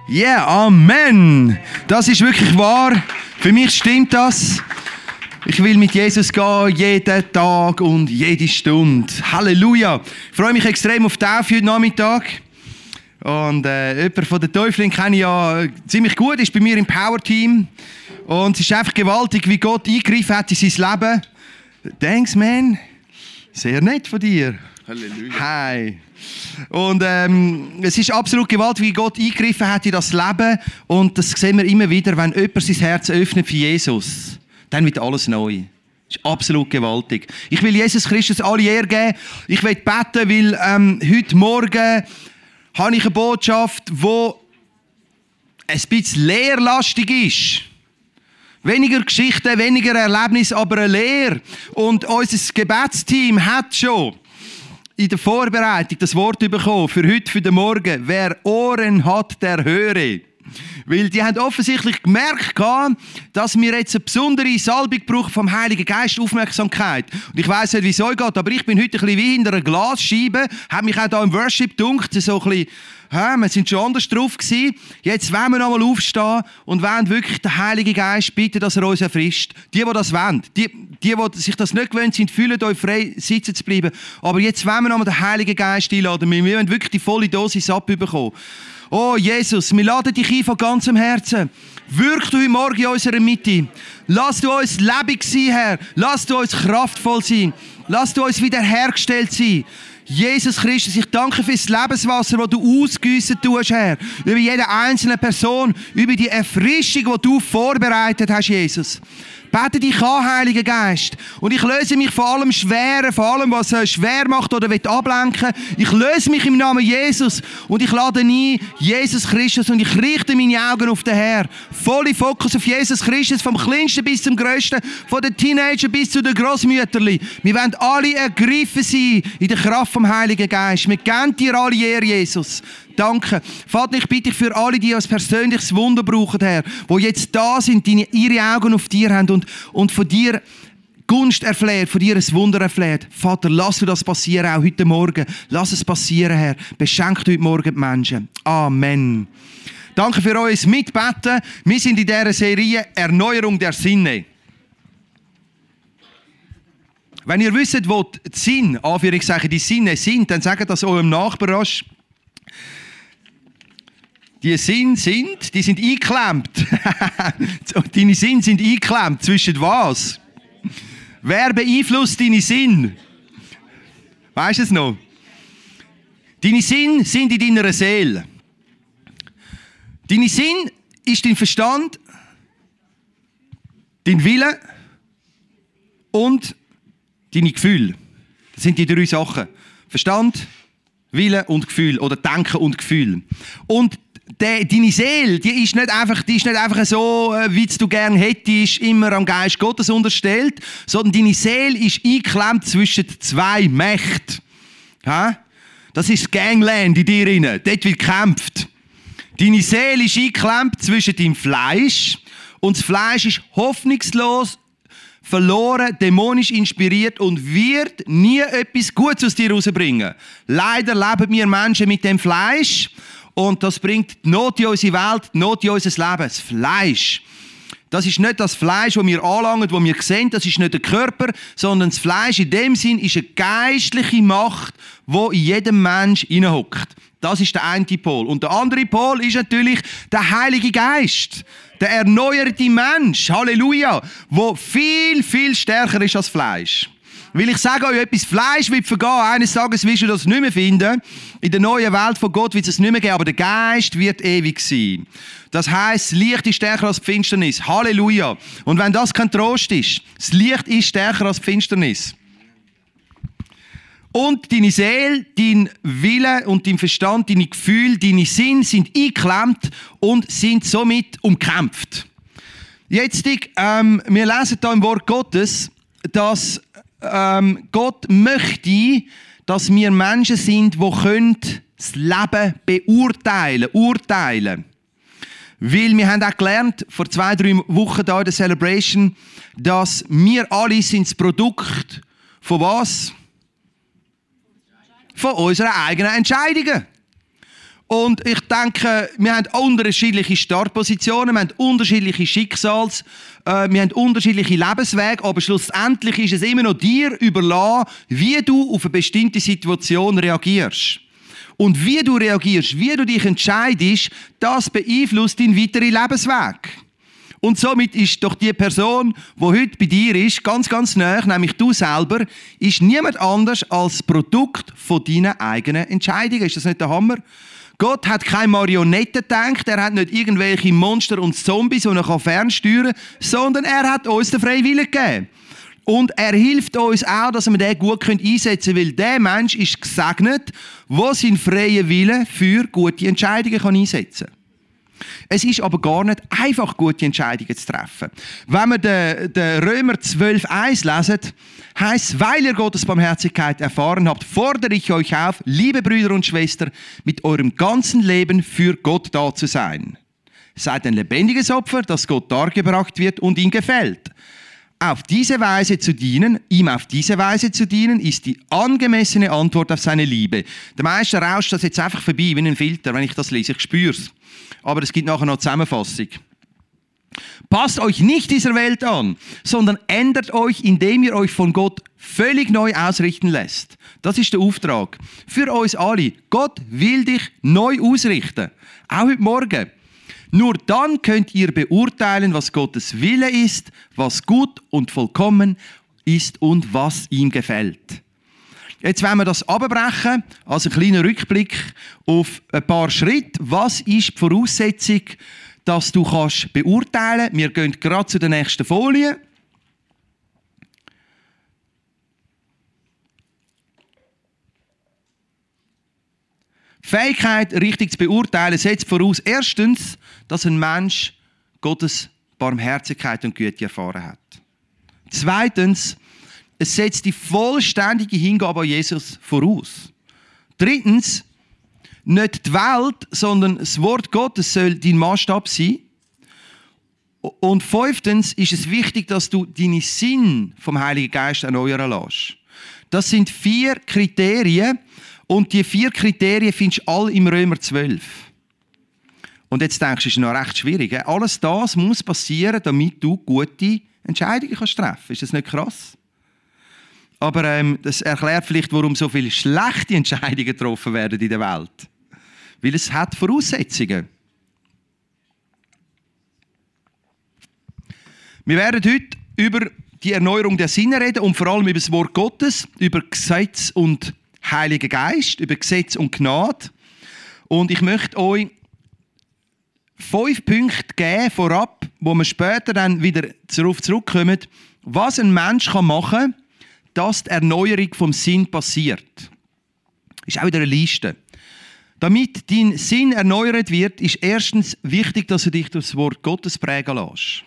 Yeah, Amen. Das ist wirklich wahr. Für mich stimmt das. Ich will mit Jesus gehen, jeden Tag und jede Stunde. Halleluja. Ich freue mich extrem auf die Taufe heute Nachmittag. Und jemand von den Teufeln kenne ich ja ziemlich gut, ist bei mir im Power-Team. Und es ist einfach gewaltig, wie Gott eingegriffen hat in sein Leben. Thanks, man. Sehr nett von dir. Halleluja. Hi. Und es ist absolut gewaltig, wie Gott eingegriffen hat in das Leben. Und das sehen wir immer wieder, wenn jemand sein Herz öffnet für Jesus. Dann wird alles neu. Das ist absolut gewaltig. Ich will Jesus Christus alle Ehre geben. Ich will beten, weil heute Morgen habe ich eine Botschaft, die ein bisschen lehrlastig ist. Weniger Geschichten, weniger Erlebnis, aber eine Lehre. Und unser Gebetsteam hat schon in der Vorbereitung das Wort bekommen für heute, für den Morgen. Wer Ohren hat, der höre. Weil die haben offensichtlich gemerkt, dass wir jetzt eine besondere Salbung brauchen vom Heiligen Geist, Aufmerksamkeit. Und ich weiss nicht, wie es euch geht, aber ich bin heute ein bisschen wie hinter einer Glasscheibe, habe mich auch hier im Worship gedunkt, so ein bisschen, wir sind schon anders drauf gewesen. Jetzt wollen wir nochmal aufstehen und wollen wirklich den Heiligen Geist bitten, dass er uns erfrischt. Die das wollen, die sich das nicht gewöhnt sind, fühlen euch frei, sitzen zu bleiben. Aber jetzt wollen wir nochmal den Heiligen Geist einladen. Wir wollen wirklich die volle Dosis abbekommen. Oh Jesus, wir laden dich ein von ganzem Herzen. Wirk du heute Morgen in unserer Mitte. Lass du uns lebendig sein, Herr. Lass du uns kraftvoll sein. Lass du uns wiederhergestellt sein. Jesus Christus, ich danke für das Lebenswasser, das du ausgießen tust, Herr. Über jede einzelne Person, über die Erfrischung, die du vorbereitet hast, Jesus. Bete dich an, Heiliger Geist. Und ich löse mich von allem Schweren, von allem, was schwer macht oder ablenken will. Ich löse mich im Namen Jesus. Und ich lade ein, Jesus Christus. Und ich richte meine Augen auf den Herrn. Volle Fokus auf Jesus Christus. Vom Kleinsten bis zum Größten. Von den Teenagern bis zu den Grossmütterli. Wir wollen alle ergriffen sein in der Kraft vom Heiligen Geist. Wir geben dir alle Ehre, Jesus. Danke. Vater, ich bitte dich für alle, die ein persönliches Wunder brauchen, Herr, die jetzt da sind, die ihre Augen auf dir haben und von dir Gunst erfleht, von dir ein Wunder erfleht. Vater, lass du das passieren, auch heute Morgen. Lass es passieren, Herr. Beschenk heute Morgen die Menschen. Amen. Danke für euer Mitbeten. Wir sind in dieser Serie Erneuerung der Sinne. Wenn ihr wisst, wo die Sinne, Anführungszeichen, die Sinne sind, dann sagt das eurem Nachbarn rasch. Die Sinne sind eingeklemmt. Deine Sinne sind eingeklemmt. Zwischen was? Wer beeinflusst deine Sinne? Weißt du es noch? Deine Sinne sind in deiner Seele. Deine Sinne ist dein Verstand, dein Wille und deine Gefühle. Das sind die 3 Sachen. Verstand, Wille und Gefühl. Oder Denken und Gefühl. Und deine Seele, die ist nicht einfach so, wie du gerne hättest, immer am Geist Gottes unterstellt, sondern deine Seele ist eingeklemmt zwischen 2 Mächten. Das ist das Gangland in dir drin. Dort wird gekämpft. Deine Seele ist eingeklemmt zwischen deinem Fleisch und das Fleisch ist hoffnungslos, verloren, dämonisch inspiriert und wird nie etwas Gutes aus dir rausbringen. Leider leben wir Menschen mit dem Fleisch. Und das bringt die Not in unsere Welt, die Not in unser Leben. Das Fleisch. Das ist nicht das Fleisch, das wir anlangen, das wir sehen. Das ist nicht der Körper, sondern das Fleisch in dem Sinn ist eine geistliche Macht, die in jedem Mensch hineinhockt. Das ist der eine Pol. Und der andere Pol ist natürlich der Heilige Geist. Der erneuerte Mensch. Halleluja. Der viel, viel stärker ist als Fleisch. Weil ich sage euch etwas, Fleisch wird vergehen, eines Tages wirst du das nicht mehr finden. In der neuen Welt von Gott wird es nicht mehr geben, aber der Geist wird ewig sein. Das heisst, das Licht ist stärker als die Finsternis. Halleluja. Und wenn das kein Trost ist, das Licht ist stärker als die Finsternis. Und deine Seele, dein Wille und dein Verstand, deine Gefühle, deine Sinne sind eingeklemmt und sind somit umkämpft. Jetzt, wir lesen hier im Wort Gottes, dass Gott möchte, dass wir Menschen sind, die das Leben urteilen. Weil wir haben auch gelernt, vor 2-3 Wochen hier in der Celebration, dass wir alle sind das Produkt von was? Von unseren eigenen Entscheidungen. Und ich denke, wir haben unterschiedliche Startpositionen, wir haben unterschiedliche wir haben unterschiedliche Lebenswege, aber schlussendlich ist es immer noch dir überlassen, wie du auf eine bestimmte Situation reagierst. Und wie du reagierst, wie du dich entscheidest, das beeinflusst deinen weiteren Lebensweg. Und somit ist doch die Person, die heute bei dir ist, ganz, ganz nahe, nämlich du selber, ist niemand anders als Produkt von deinen eigenen Entscheidungen. Ist das nicht der Hammer? Gott hat keine Marionetten gedacht, er hat nicht irgendwelche Monster und Zombies, die er fernsteuern kann, sondern er hat uns den freien Willen gegeben. Und er hilft uns auch, dass wir den gut einsetzen können, weil der Mensch ist gesegnet, der seinen freien Willen für gute Entscheidungen einsetzen kann. Es ist aber gar nicht einfach, gute Entscheidungen zu treffen. Wenn wir den Römer 12,1 lesen, heisst es, weil ihr Gottes Barmherzigkeit erfahren habt, fordere ich euch auf, liebe Brüder und Schwestern, mit eurem ganzen Leben für Gott da zu sein. Seid ein lebendiges Opfer, das Gott dargebracht wird und ihm gefällt. Auf diese Weise zu dienen, ihm auf diese Weise zu dienen, ist die angemessene Antwort auf seine Liebe. Der Meister rauscht das jetzt einfach vorbei wie ein Filter, wenn ich das lese. Ich spüre es. Aber es gibt nachher noch eine Zusammenfassung. Passt euch nicht dieser Welt an, sondern ändert euch, indem ihr euch von Gott völlig neu ausrichten lässt. Das ist der Auftrag. Für uns alle. Gott will dich neu ausrichten. Auch heute Morgen. Nur dann könnt ihr beurteilen, was Gottes Wille ist, was gut und vollkommen ist und was ihm gefällt. Jetzt wollen wir das abbrechen, also ein kleiner Rückblick auf ein paar Schritte. Was ist die Voraussetzung, dass du kannst beurteilen kannst? Wir gehen gerade zu der nächsten Folie. Fähigkeit, richtig zu beurteilen, setzt voraus, erstens, dass ein Mensch Gottes Barmherzigkeit und Güte erfahren hat. Zweitens, es setzt die vollständige Hingabe an Jesus voraus. Drittens, nicht die Welt, sondern das Wort Gottes soll dein Maßstab sein. Und fünftens ist es wichtig, dass du deine Sinn vom Heiligen Geist erneuern lässt. Das sind 4 Kriterien und die 4 Kriterien findest du alle im Römer 12. Und jetzt denkst du, es ist noch recht schwierig. Alles das muss passieren, damit du gute Entscheidungen treffen kannst. Ist das nicht krass? Aber das erklärt vielleicht, warum so viele schlechte Entscheidungen getroffen werden in der Welt. Weil es hat Voraussetzungen. Wir werden heute über die Erneuerung der Sinne reden und vor allem über das Wort Gottes, über Gesetz und Heiligen Geist, über Gesetz und Gnade. Und ich möchte euch 5 Punkte geben vorab, wo wir später dann wieder darauf zurückkommen, was ein Mensch machen kann, dass die Erneuerung vom Sinn passiert. Das ist auch wieder eine Liste. Damit dein Sinn erneuert wird, ist erstens wichtig, dass du dich durch das Wort Gottes prägen lässt.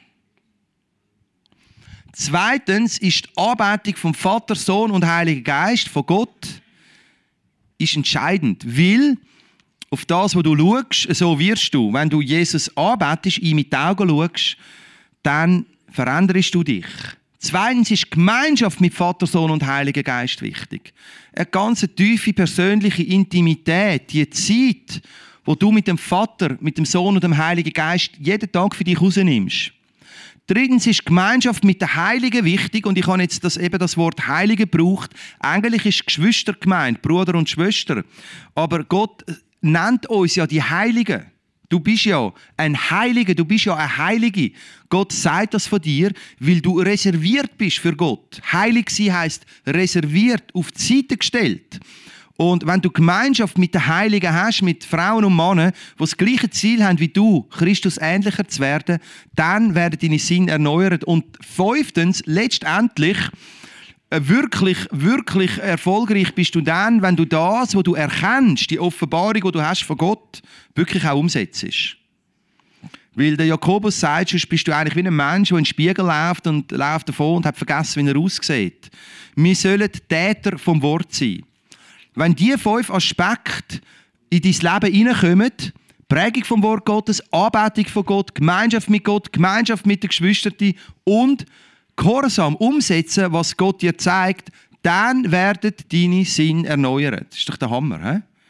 Zweitens ist die Anbetung vom Vater, Sohn und Heiligen Geist von Gott ist entscheidend, weil auf das, was du schaust, so wirst du. Wenn du Jesus anbetest, ihm mit den Augen schaust, dann veränderst du dich. Zweitens ist Gemeinschaft mit Vater, Sohn und Heiligen Geist wichtig. Eine ganz tiefe persönliche Intimität, die Zeit, wo du mit dem Vater, mit dem Sohn und dem Heiligen Geist jeden Tag für dich rausnimmst. Drittens ist Gemeinschaft mit den Heiligen wichtig und ich habe jetzt das Wort Heilige gebraucht. Eigentlich ist Geschwister gemeint, Bruder und Schwester. Aber Gott nennt uns ja die Heiligen. Du bist ja ein Heiliger, du bist ja eine Heilige. Gott sagt das von dir, weil du reserviert bist für Gott. Heilig sein heisst reserviert, auf die Seite gestellt. Und wenn du Gemeinschaft mit den Heiligen hast, mit Frauen und Männern, die das gleiche Ziel haben wie du, Christus ähnlicher zu werden, dann werden deine Sinne erneuert. Und fünftens, letztendlich, wirklich erfolgreich bist du dann, wenn du das, was du erkennst, die Offenbarung, die du hast von Gott, wirklich auch umsetzt. Weil der Jakobus sagt, sonst bist du eigentlich wie ein Mensch, der in den Spiegel läuft und läuft davon und hat vergessen, wie er aussieht. Wir sollen Täter vom Wort sein. Wenn diese 5 Aspekte in dein Leben hineinkommen, Prägung vom Wort Gottes, Anbetung von Gott, Gemeinschaft mit Gott, Gemeinschaft mit den Geschwistern und Gehorsam umsetzen, was Gott dir zeigt, dann werden deine Sinne erneuert. Das ist doch der Hammer. He?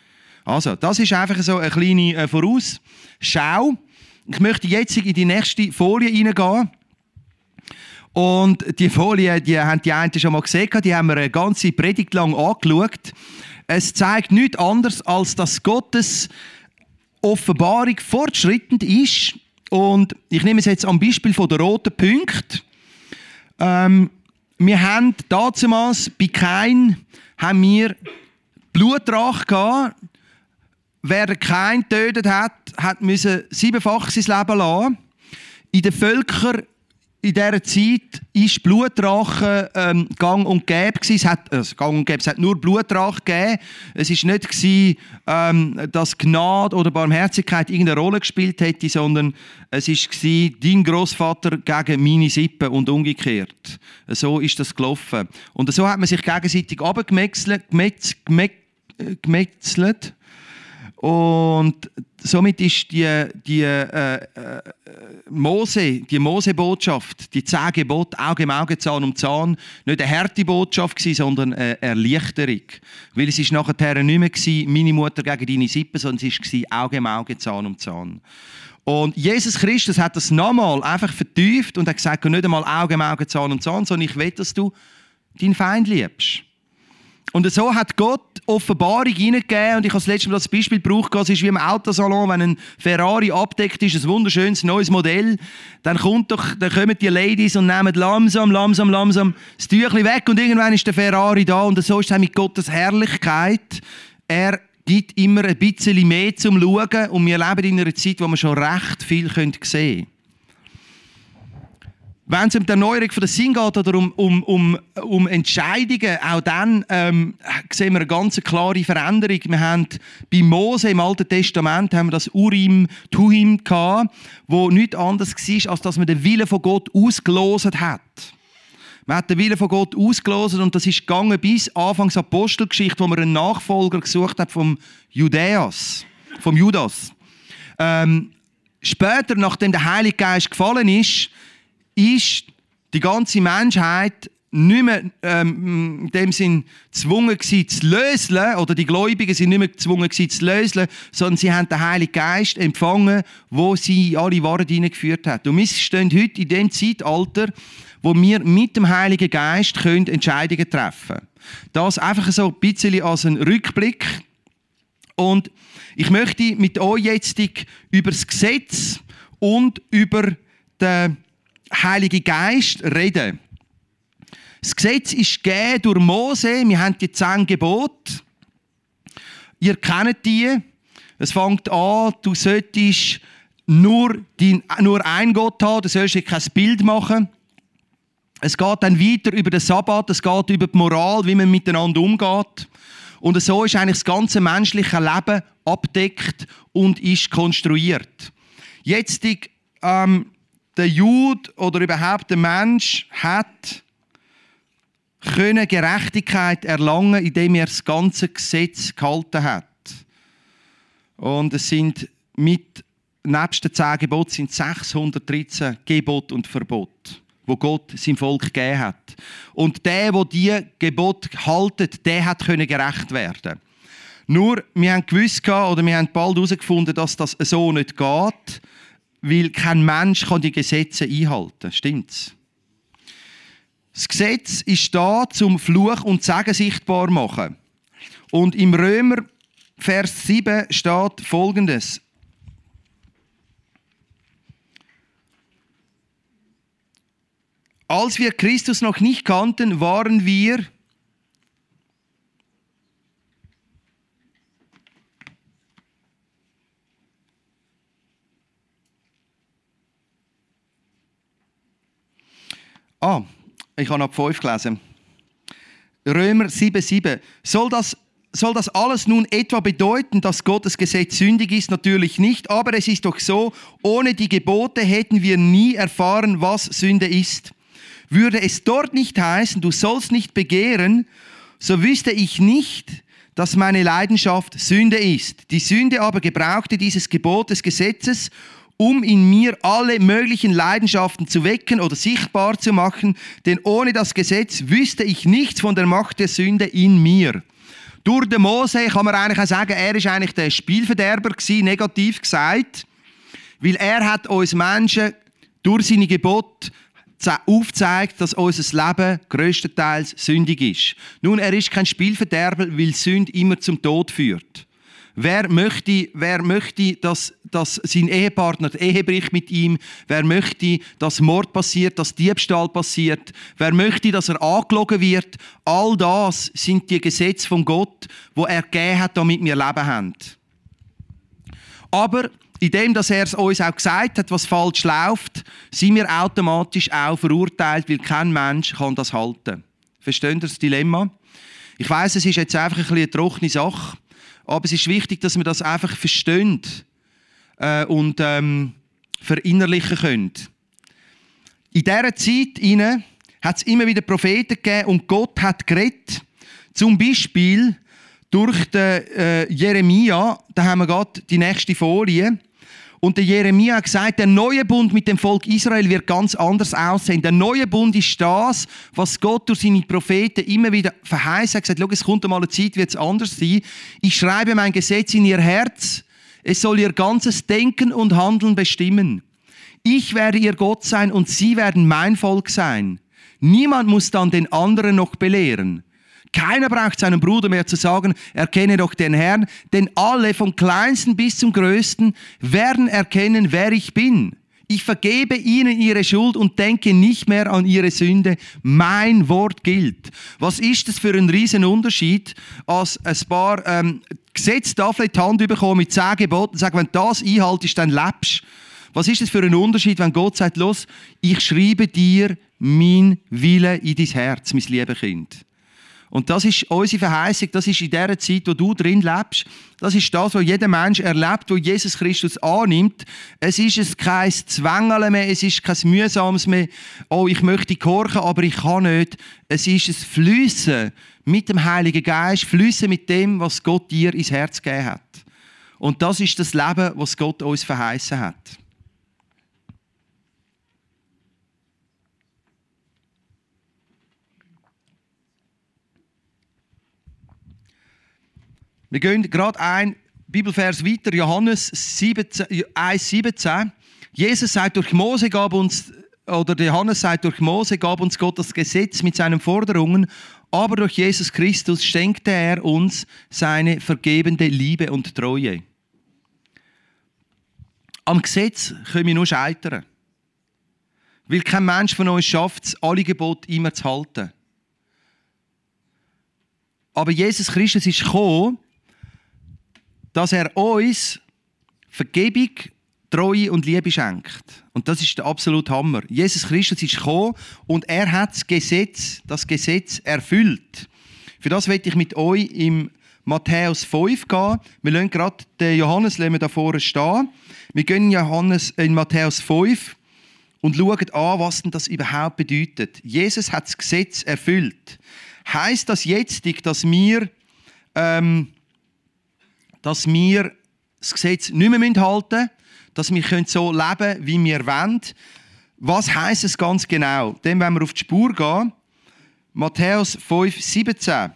Also, das ist einfach so eine kleine Vorausschau. Ich möchte jetzt in die nächste Folie hineingehen. Und die Folie, die haben die einen schon mal gesehen, die haben wir eine ganze Predigt lang angeschaut. Es zeigt nichts anderes, als dass Gottes Offenbarung fortschreitend ist. Und ich nehme es jetzt am Beispiel von der roten Punkte. Wir haben damals bei Kain haben wir Blutrache gehabt. Wer Kain getötet hat müssen 7-fach sein Leben lassen. In den Völkern in dieser Zeit war Blutrache gang und gäbe. Es hat nur Blutrache gegeben. Es war nicht, dass Gnade oder Barmherzigkeit irgendeine Rolle gespielt hätte, sondern es war dein Grossvater gegen meine Sippe und umgekehrt. So ist das gelaufen. Und so hat man sich gegenseitig runtergemetzelt. Und somit ist die Mose-Botschaft, die 10 Gebote, Auge um Auge, Zahn um Zahn, nicht eine harte Botschaft gewesen, sondern eine Erleichterung. Weil es ist nachher nicht mehr gewesen, meine Mutter gegen deine Sippe, sondern es war Auge um Auge, Zahn um Zahn. Und Jesus Christus hat das nochmal einfach vertieft und hat gesagt, nicht einmal Auge um Auge, Zahn um Zahn, sondern ich will, dass du deinen Feind liebst. Und so hat Gott Offenbarung hineingegeben. Und ich habe das letzte Mal das Beispiel gebraucht. Es ist wie im Autosalon, wenn ein Ferrari abdeckt ist, ein wunderschönes neues Modell. Dann kommen die Ladies und nehmen langsam das Tüchlein weg. Und irgendwann ist der Ferrari da. Und so ist es auch mit Gottes Herrlichkeit. Er gibt immer ein bisschen mehr zum Schauen. Und wir leben in einer Zeit, wo wir schon recht viel sehen können. Wenn es um die Erneuerung der Sinn geht oder um Entscheidungen, auch dann sehen wir eine ganz klare Veränderung. Wir haben bei Mose im Alten Testament haben wir das Urim, Thummim gehabt, wo nichts anderes war, als dass man den Willen von Gott ausgelost hat. Man hat den Willen von Gott ausgelost und das ist gegangen bis Anfangs Apostelgeschichte, wo man einen Nachfolger gesucht hat vom Judas. Später, nachdem der Heilige Geist gefallen ist die ganze Menschheit nicht mehr in dem Sinn gezwungen gewesen zu lösen, oder die Gläubigen sind nicht mehr gezwungen gewesen zu lösen, sondern sie haben den Heiligen Geist empfangen, wo sie alle Wahrheit hineingeführt hat. Und wir stehen heute in dem Zeitalter, wo wir mit dem Heiligen Geist Entscheidungen treffen können. Das einfach so ein bisschen als ein Rückblick. Und ich möchte mit euch jetzt über das Gesetz und über den Heilige Geist reden. Das Gesetz ist gegeben durch Mose. Wir haben die 10 Gebote. Ihr kennt die. Es fängt an, du solltest nur einen Gott haben, du sollst dir kein Bild machen. Es geht dann weiter über den Sabbat, es geht über die Moral, wie man miteinander umgeht. Und so ist eigentlich das ganze menschliche Leben abdeckt und ist konstruiert. Jetzt der Jude oder überhaupt der Mensch hat Gerechtigkeit erlangen, indem er das ganze Gesetz gehalten hat. Und es sind nebst den 10 Geboten sind 613 Gebote und Verbote, wo Gott seinem Volk gegeben hat. Und der die Gebote haltet, der hat gerecht werden. Nur, wir haben gewusst, oder wir haben bald herausgefunden, dass das so nicht geht, weil kein Mensch kann die Gesetze einhalten. Stimmt's? Das Gesetz ist da, zum Fluch und Segen sichtbar zu machen. Und im Römer Vers 7 steht Folgendes. Als wir Christus noch nicht kannten, waren wir ich habe ab 5 gelesen. Römer 7,7. Soll das alles nun etwa bedeuten, dass Gottes Gesetz sündig ist? Natürlich nicht, aber es ist doch so, ohne die Gebote hätten wir nie erfahren, was Sünde ist. Würde es dort nicht heißen, du sollst nicht begehren, so wüsste ich nicht, dass meine Leidenschaft Sünde ist. Die Sünde aber gebrauchte dieses Gebot des Gesetzes, um in mir alle möglichen Leidenschaften zu wecken oder sichtbar zu machen, denn ohne das Gesetz wüsste ich nichts von der Macht der Sünde in mir. Durch den Mose kann man eigentlich auch sagen, er ist eigentlich der Spielverderber gewesen, negativ gesagt, weil er hat uns Menschen durch seine Gebote aufzeigt, dass unser Leben grösstenteils sündig ist. Nun, er ist kein Spielverderber, weil Sünde immer zum Tod führt. Wer möchte, dass sein Ehepartner die Ehe bricht mit ihm? Wer möchte, dass Mord passiert, dass Diebstahl passiert? Wer möchte, dass er angelogen wird? All das sind die Gesetze von Gott, die er gegeben hat, damit wir Leben haben. Aber indem dass er es uns auch gesagt hat, was falsch läuft, sind wir automatisch auch verurteilt, weil kein Mensch kann das halten. Versteht ihr das Dilemma? Ich weiss, es ist jetzt einfach ein bisschen eine trockene Sache, aber es ist wichtig, dass wir das einfach verstehen und verinnerlichen können. In dieser Zeit hat es immer wieder Propheten gegeben und Gott hat geredet. Zum Beispiel durch den Jeremia, da haben wir gerade die nächste Folie. Und der Jeremia hat gesagt, der neue Bund mit dem Volk Israel wird ganz anders aussehen. Der neue Bund ist das, was Gott durch seine Propheten immer wieder verheißen hat. Er hat gesagt, es kommt einmal eine Zeit, wird es anders sein. Ich schreibe mein Gesetz in ihr Herz. Es soll ihr ganzes Denken und Handeln bestimmen. Ich werde ihr Gott sein und sie werden mein Volk sein. Niemand muss dann den anderen noch belehren. Keiner braucht seinem Bruder mehr zu sagen, erkenne doch den Herrn, denn alle, vom Kleinsten bis zum Größten, werden erkennen, wer ich bin. Ich vergebe ihnen ihre Schuld und denke nicht mehr an ihre Sünde. Mein Wort gilt. Was ist das für ein riesen Unterschied, als ein paar Gesetztafeln in die Hand bekommen mit 10 Geboten und sagen, wenn du das einhaltest, dann lebst. Was ist das für ein Unterschied, wenn Gott sagt, los, ich schreibe dir mein Wille in dein Herz, mein liebes Kind. Und das ist unsere Verheißung, das ist in der Zeit, wo du drin lebst. Das ist das, was jeder Mensch erlebt, wo Jesus Christus annimmt. Es ist kein Zwängeln mehr, es ist kein Mühsames mehr. Oh, ich möchte gehorchen, aber ich kann nicht. Es ist ein Fliessen mit dem Heiligen Geist, Fliessen mit dem, was Gott dir ins Herz gegeben hat. Und das ist das Leben, was Gott uns verheißen hat. Wir gehen gerade ein Bibelvers weiter, Johannes 1,17. Jesus sagt, durch Mose gab uns, oder Johannes sagt, durch Mose gab uns Gott das Gesetz mit seinen Forderungen, aber durch Jesus Christus schenkte er uns seine vergebende Liebe und Treue. Am Gesetz können wir nur scheitern. Weil kein Mensch von uns schafft es, alle Gebote immer zu halten. Aber Jesus Christus ist gekommen, dass er uns Vergebung, Treue und Liebe schenkt. Und das ist der absolute Hammer. Jesus Christus ist gekommen und er hat das Gesetz erfüllt. Für das möchte ich mit euch im Matthäus 5 gehen. Wir lassen gerade den Johannes da vorne stehen. Wir gehen in Matthäus 5 und schauen an, was denn das überhaupt bedeutet. Jesus hat das Gesetz erfüllt. Heisst das jetzt, dass wir das Gesetz nicht mehr halten müssen, dass wir so leben können, wie wir wollen. Was heisst es ganz genau? Dann, wenn wir auf die Spur gehen, Matthäus 5, 17.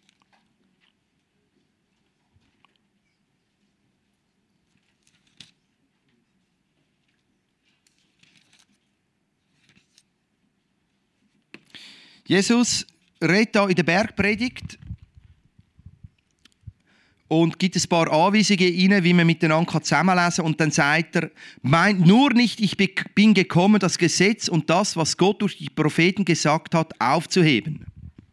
Jesus redet hier in der Bergpredigt und gibt ein paar Anweisungen rein, wie man miteinander zusammenlesen kann. Und dann sagt er, meint nur nicht, ich bin gekommen, das Gesetz und das, was Gott durch die Propheten gesagt hat, aufzuheben.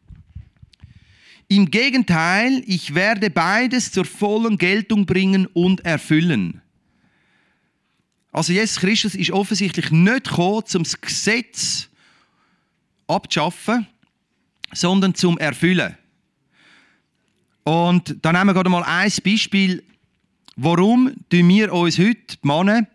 Im Gegenteil, ich werde beides zur vollen Geltung bringen und erfüllen. Also Jesus Christus ist offensichtlich nicht gekommen, um das Gesetz abzuschaffen, sondern zum Erfüllen. Und dann nehmen wir gerade mal ein Beispiel, warum tun wir uns heute, die Männer,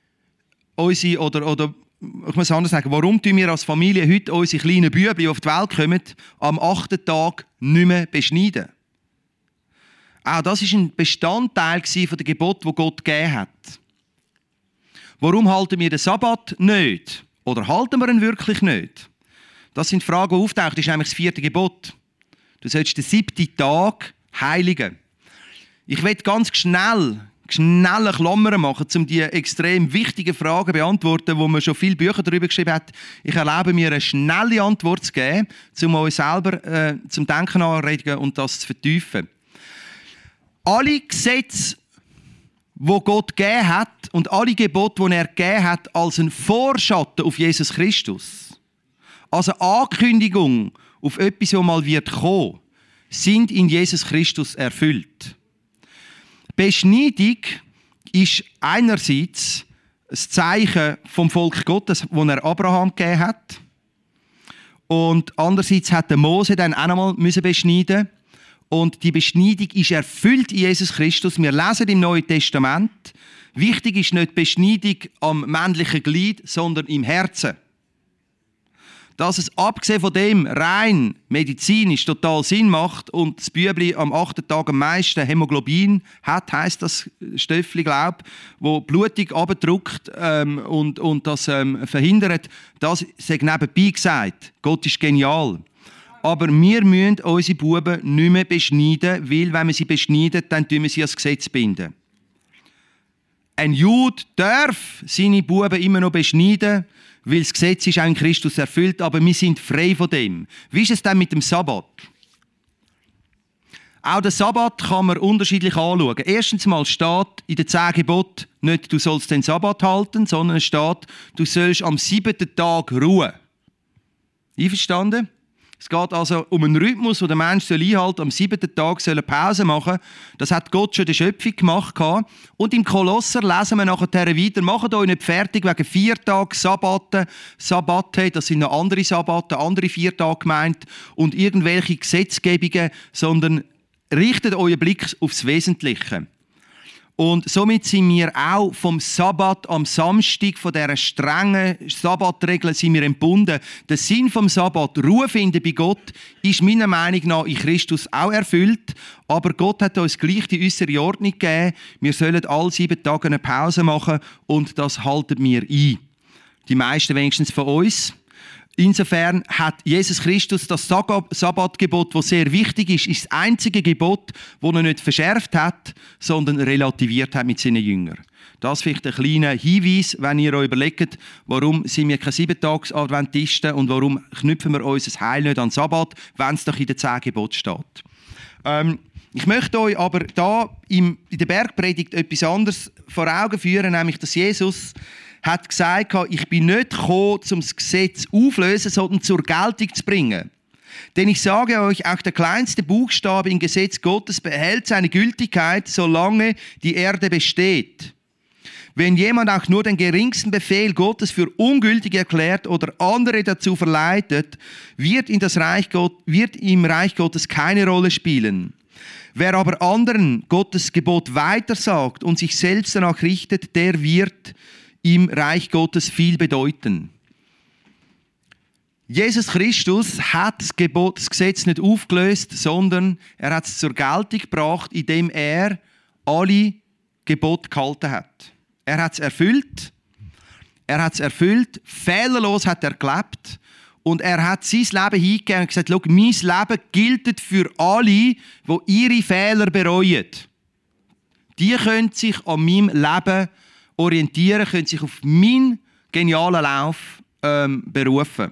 oder ich muss anders sagen, warum tun wir als Familie heute unsere kleinen Bübli, die auf die Welt kommen, am 8. Tag nicht mehr beschneiden? Auch das war ein Bestandteil der Gebote, die Gott gegeben hat. Warum halten wir den Sabbat nicht? Oder halten wir ihn wirklich nicht? Das sind Fragen, die auftauchen. Das ist nämlich das 4. Gebot. Du sollst den 7. Tag heiligen. Ich will ganz schnell Klammern machen, um die extrem wichtigen Fragen zu beantworten, wo man schon viele Bücher darüber geschrieben hat. Ich erlaube mir, eine schnelle Antwort zu geben, um euch selber zum Denken anregen und das zu vertiefen. Alle Gesetze, die Gott gegeben hat und alle Gebote, die er gegeben hat, als ein Vorschatten auf Jesus Christus, als eine Ankündigung auf etwas, das mal wird kommen, sind in Jesus Christus erfüllt. Beschneidung ist einerseits ein Zeichen vom Volk Gottes, das er Abraham gegeben hat. Und andererseits hat der Mose dann auch noch mal beschneiden. Und die Beschneidung ist erfüllt in Jesus Christus. Wir lesen im Neuen Testament. Wichtig ist nicht die Beschneidung am männlichen Glied, sondern im Herzen. Dass es abgesehen von dem rein medizinisch total Sinn macht und das Bübli am 8. Tag am meisten Hämoglobin hat, heisst das Stöffli, glaube ich, wo Blutung abdrückt und das verhindert, das sei nebenbei gesagt. Gott ist genial. Aber wir müssen unsere Buben nicht mehr beschneiden, weil wenn wir sie beschneiden, dann tun wir sie ans Gesetz binden. Ein Jude darf seine Buben immer noch beschneiden, weil das Gesetz ist auch in Christus erfüllt, aber wir sind frei von dem. Wie ist es denn mit dem Sabbat? Auch den Sabbat kann man unterschiedlich anschauen. Erstens mal steht in den 10 Geboten nicht, du sollst den Sabbat halten, sondern es steht, du sollst am 7. Tag ruhen. Einverstanden? Es geht also um einen Rhythmus, den der Mensch einhalten soll. Am 7. Tag soll er Pause machen. Das hat Gott schon in der Schöpfung gemacht. Und im Kolosser lesen wir nachher weiter, macht euch nicht fertig wegen 4 Tage Sabbatte, das sind noch andere Sabbatte, andere 4 Tage gemeint, und irgendwelche Gesetzgebungen, sondern richtet euren Blick aufs Wesentliche. Und somit sind wir auch vom Sabbat am Samstag, von dieser strengen Sabbatregel, sind wir entbunden. Der Sinn vom Sabbat, Ruhe finden bei Gott, ist meiner Meinung nach in Christus auch erfüllt. Aber Gott hat uns gleich die äußere Ordnung gegeben. Wir sollen alle 7 Tage eine Pause machen und das halten wir ein. Die meisten wenigstens von uns. Insofern hat Jesus Christus das Sabbatgebot, das sehr wichtig ist das einzige Gebot, das er nicht verschärft hat, sondern relativiert hat mit seinen Jüngern. Das ist vielleicht ein kleiner Hinweis, wenn ihr euch überlegt, warum sind wir keine 7-Tags-Adventisten und warum knüpfen wir unser Heil nicht an den Sabbat, wenn es doch in den 10 Geboten steht. Ich möchte euch aber da in der Bergpredigt etwas anderes vor Augen führen, nämlich dass Jesus hat gesagt, ich bin nicht gekommen, um das Gesetz aufzulösen, sondern zur Geltung zu bringen. Denn ich sage euch, auch der kleinste Buchstabe im Gesetz Gottes behält seine Gültigkeit, solange die Erde besteht. Wenn jemand auch nur den geringsten Befehl Gottes für ungültig erklärt oder andere dazu verleitet, wird im Reich Gottes keine Rolle spielen. Wer aber anderen Gottes Gebot weitersagt und sich selbst danach richtet, der wird im Reich Gottes viel bedeuten. Jesus Christus hat das Gesetz nicht aufgelöst, sondern er hat es zur Geltung gebracht, indem er alle Gebote gehalten hat. Er hat es erfüllt. Fehlerlos hat er gelebt. Und er hat sein Leben hingegeben und gesagt, schau, mein Leben gilt für alle, die ihre Fehler bereuen. Die können sich an meinem Leben orientieren, können sich auf meinen genialen Lauf berufen.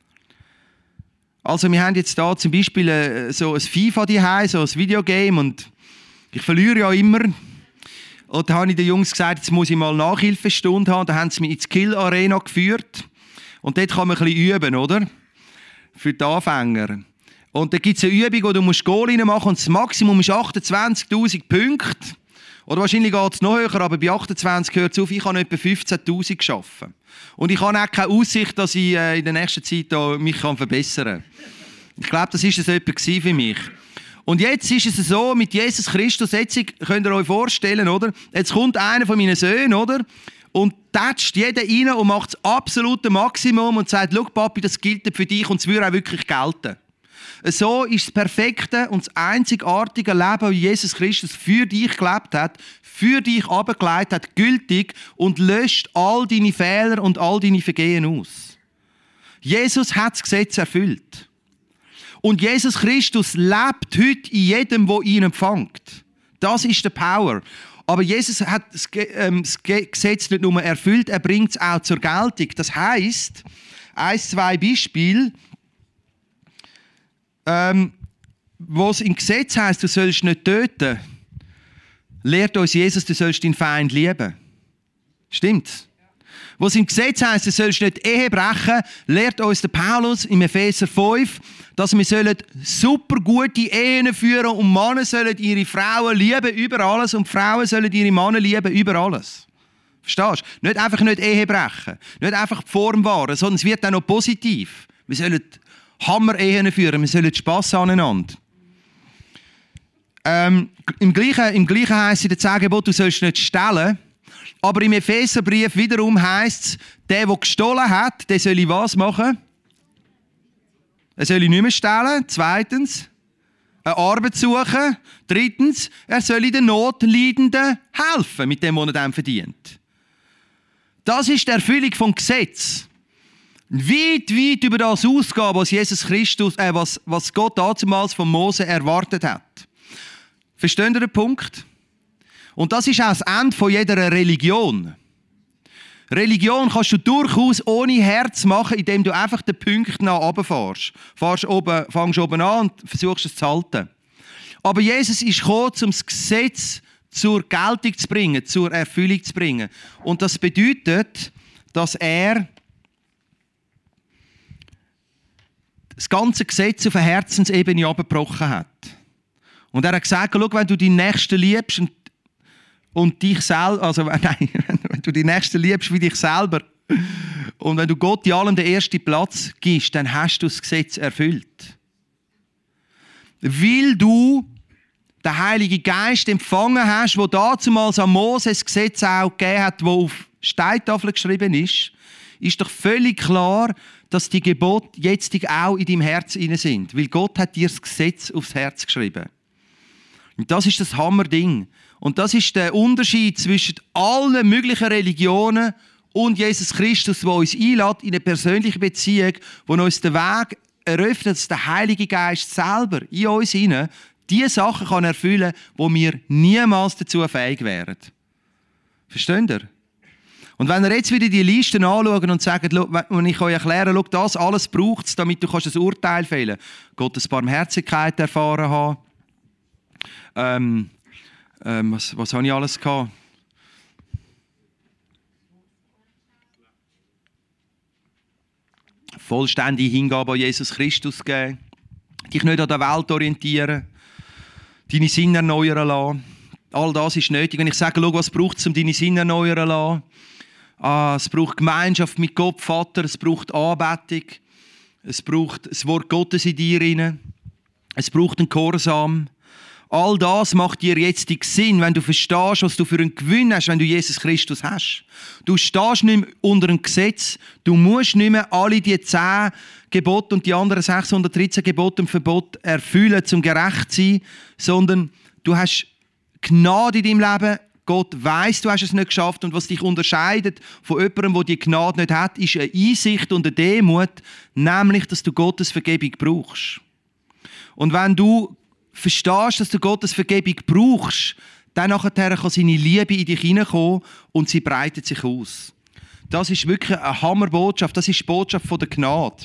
Also wir haben jetzt hier zum Beispiel so ein FIFA daheim, so ein Videogame, und ich verliere ja immer. Und da habe ich den Jungs gesagt, jetzt muss ich mal Nachhilfestunde haben. Da haben sie mich in die Skill-Arena geführt. Und dort kann man ein bisschen üben, oder? Für die Anfänger. Und da gibt es eine Übung, wo du Goal reinmachen musst, und das Maximum ist 28'000 Punkte. Oder wahrscheinlich geht es noch höher, aber bei 28 hört es auf, ich habe etwa 15'000 geschaffen. Und ich habe auch keine Aussicht, dass ich in der nächsten Zeit mich verbessern kann. Ich glaube, das war es etwa für mich. Und jetzt ist es so, mit Jesus Christus, jetzt könnt ihr euch vorstellen, oder? Jetzt kommt einer von meinen Söhnen, oder? Und tätscht jeden rein und macht das absolute Maximum und sagt, schau Papi, das gilt für dich und es würde auch wirklich gelten. So ist das perfekte und das einzigartige Leben, wie Jesus Christus für dich gelebt hat, für dich abgeleitet hat, gültig und löscht all deine Fehler und all deine Vergehen aus. Jesus hat das Gesetz erfüllt. Und Jesus Christus lebt heute in jedem, der ihn empfängt. Das ist die Power. Aber Jesus hat das Gesetz nicht nur erfüllt, er bringt es auch zur Geltung. Das heisst, 2 Beispiele, wo es im Gesetz heisst, du sollst nicht töten, lehrt uns Jesus, du sollst deinen Feind lieben. Stimmt's? Wo es im Gesetz heisst, du sollst nicht Ehe brechen, lehrt uns der Paulus im Epheser 5, dass wir super gute Ehen führen und Männer sollen ihre Frauen lieben über alles und Frauen sollen ihre Männer lieben über alles. Verstehst du? Nicht einfach nicht Ehe brechen, nicht einfach die Form wahren, sondern es wird auch noch positiv. Wir sollen Hammer-Ehen führen, wir sollen Spass aneinander. Im Gleichen heisst es in den 10 Geboten, du sollst nicht stehlen. Aber im Epheserbrief wiederum heisst es, der gestohlen hat, der soll was machen? Er soll nicht mehr stehlen. 2. Eine Arbeit suchen. 3. Er soll den Notleidenden helfen, mit dem, was er dann verdient. Das ist die Erfüllung vom Gesetz. Weit, weit über das ausgehen, was Jesus Christus, was Gott damals von Mose erwartet hat. Versteht ihr den Punkt? Und das ist auch das Ende von jeder Religion. Religion kannst du durchaus ohne Herz machen, indem du einfach den Punkt nach oben fährst. Fängst oben an und versuchst es zu halten. Aber Jesus ist gekommen, um das Gesetz zur Geltung zu bringen, zur Erfüllung zu bringen. Und das bedeutet, dass er das ganze Gesetz auf eine Herzensebene abgebrochen hat. Und er hat gesagt, schau, wenn du deinen Nächsten liebst und dich selber, wenn du die Nächsten liebst wie dich selber und wenn du Gott in allem den ersten Platz gibst, dann hast du das Gesetz erfüllt. Weil du den Heiligen Geist empfangen hast, der damals an Moses das Gesetz auch gegeben hat, das auf Steintafeln geschrieben ist, ist doch völlig klar, dass die Gebote jetzt auch in deinem Herz inne sind. Weil Gott hat dir das Gesetz aufs Herz geschrieben. Und das ist das Hammerding. Und das ist der Unterschied zwischen allen möglichen Religionen und Jesus Christus, der uns einlädt in eine persönliche Beziehung, wo uns den Weg eröffnet, dass der Heilige Geist selber in uns hinein die Sachen kann erfüllen kann, die wir niemals dazu fähig wären. Versteht ihr? Und wenn ihr jetzt wieder die Listen anschaut und sagt, wenn ich euch erkläre, schau, das alles braucht es, damit du ein Urteil fällen kannst, Gottes Barmherzigkeit erfahren haben, was habe ich alles gehabt? Vollständige Hingabe an Jesus Christus geben, dich nicht an der Welt orientieren, deine Sinne erneuern lassen. All das ist nötig. Wenn ich sage, schau, was braucht es, um deine Sinne erneuern zu lassen? Es braucht Gemeinschaft mit Gott, Vater, es braucht Anbetung, es braucht das Wort Gottes in dir rein, es braucht einen Gehorsam. All das macht dir jetzt Sinn, wenn du verstehst, was du für einen Gewinn hast, wenn du Jesus Christus hast. Du stehst nicht mehr unter einem Gesetz, du musst nicht mehr alle die 10 Gebote und die anderen 613 Gebote und Verbote erfüllen, um gerecht zu sein, sondern du hast Gnade in deinem Leben. Gott weiss, du hast es nicht geschafft und was dich unterscheidet von jemandem, der die Gnade nicht hat, ist eine Einsicht und eine Demut, nämlich, dass du Gottes Vergebung brauchst. Und wenn du verstehst, dass du Gottes Vergebung brauchst, dann nachher kann seine Liebe in dich hineinkommen und sie breitet sich aus. Das ist wirklich eine Hammerbotschaft, das ist die Botschaft von der Gnade.